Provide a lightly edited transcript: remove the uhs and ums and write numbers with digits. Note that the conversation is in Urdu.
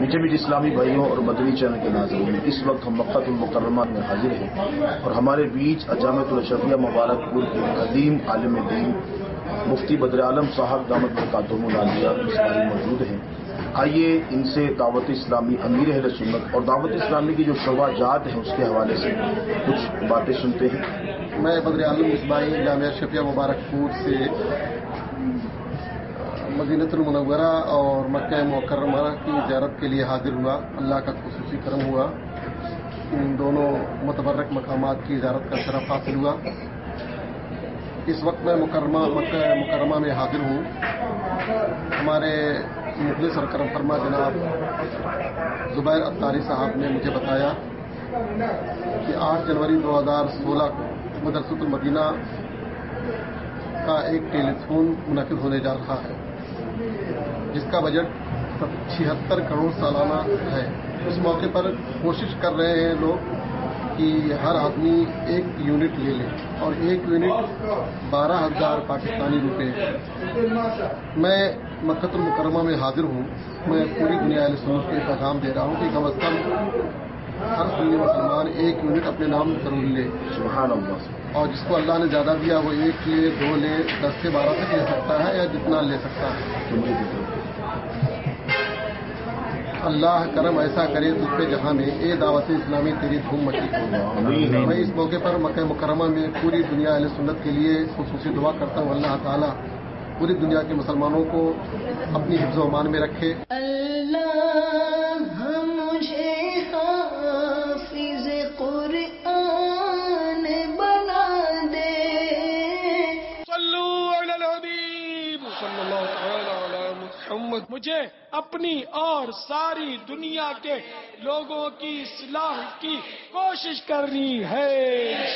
میٹھے میٹھے اسلامی بھائیوں اور مدنی چینل کے ناظرین، اس وقت ہم مکہ المکرمہ میں حاضر ہیں اور ہمارے بیچ جامعۃ الاشرفیہ مبارک پور کے قدیم عالم دین مفتی بدر عالم صاحب دامت برکاتہم العالیہ مصباحی موجود ہیں۔ آئیے ان سے دعوت اسلامی، امیر اہل سنت اور دعوت اسلامی کی جو شعبہ جات ہیں اس کے حوالے سے کچھ باتیں سنتے ہیں۔ میں بدر عالم مصباحی جامعہ اشرفیہ مبارک پور سے مدینہ المنورہ اور مکہ مکرمہ کی زیارت کے لیے حاضر ہوا۔ اللہ کا خصوصی کرم ہوا، ان دونوں متبرک مقامات کی زیارت کا شرف حاصل ہوا۔ اس وقت میں مکہ مکرمہ میں حاضر ہوں۔ ہمارے مخلص اور کرم فرما جناب زبیر عطاری صاحب نے مجھے بتایا کہ 8 جنوری 2016 کو مدرسۃ المدینہ کا ایک ٹیلی تھون منعقد ہونے جا رہا ہے، جس کا بجٹ 76 کروڑ سالانہ ہے۔ اس موقع پر کوشش کر رہے ہیں لوگ کہ ہر آدمی 1 یونٹ لے لے، اور 1 یونٹ 12,000 پاکستانی روپے ہے۔ میں مکہ المکرمہ میں حاضر ہوں۔ میں پوری دنیا اہل سنت کو پیغام دے رہا ہوں کہ کم از کم ہر سنی مسلمان 1 یونٹ اپنے نام ضرور لے۔ سبحان اللہ۔ اور جس کو اللہ نے زیادہ دیا وہ 1 لے، 2 لے، 10 سے 12 تک لے سکتا ہے، یا جتنا لے سکتا ہے۔ اللہ کرم ایسا کرے تجھ پہ جہاں میں، اے دعوت اسلامی تیری دھوم مچی ہو۔ میں اس موقع پر مکہ مکرمہ میں پوری دنیا اہل سنت کے لیے خصوصی دعا کرتا ہوں، اللہ تعالیٰ پوری دنیا کے مسلمانوں کو اپنی حفظ و امان میں رکھے۔ اللہ مجھے حافظ قرآن بنا دے۔ صلو علی الحبیب صلی اللہ تعالی علی محمد۔ مجھے اپنی اور ساری دنیا کے لوگوں کی اصلاح کی کوشش کرنی ہے۔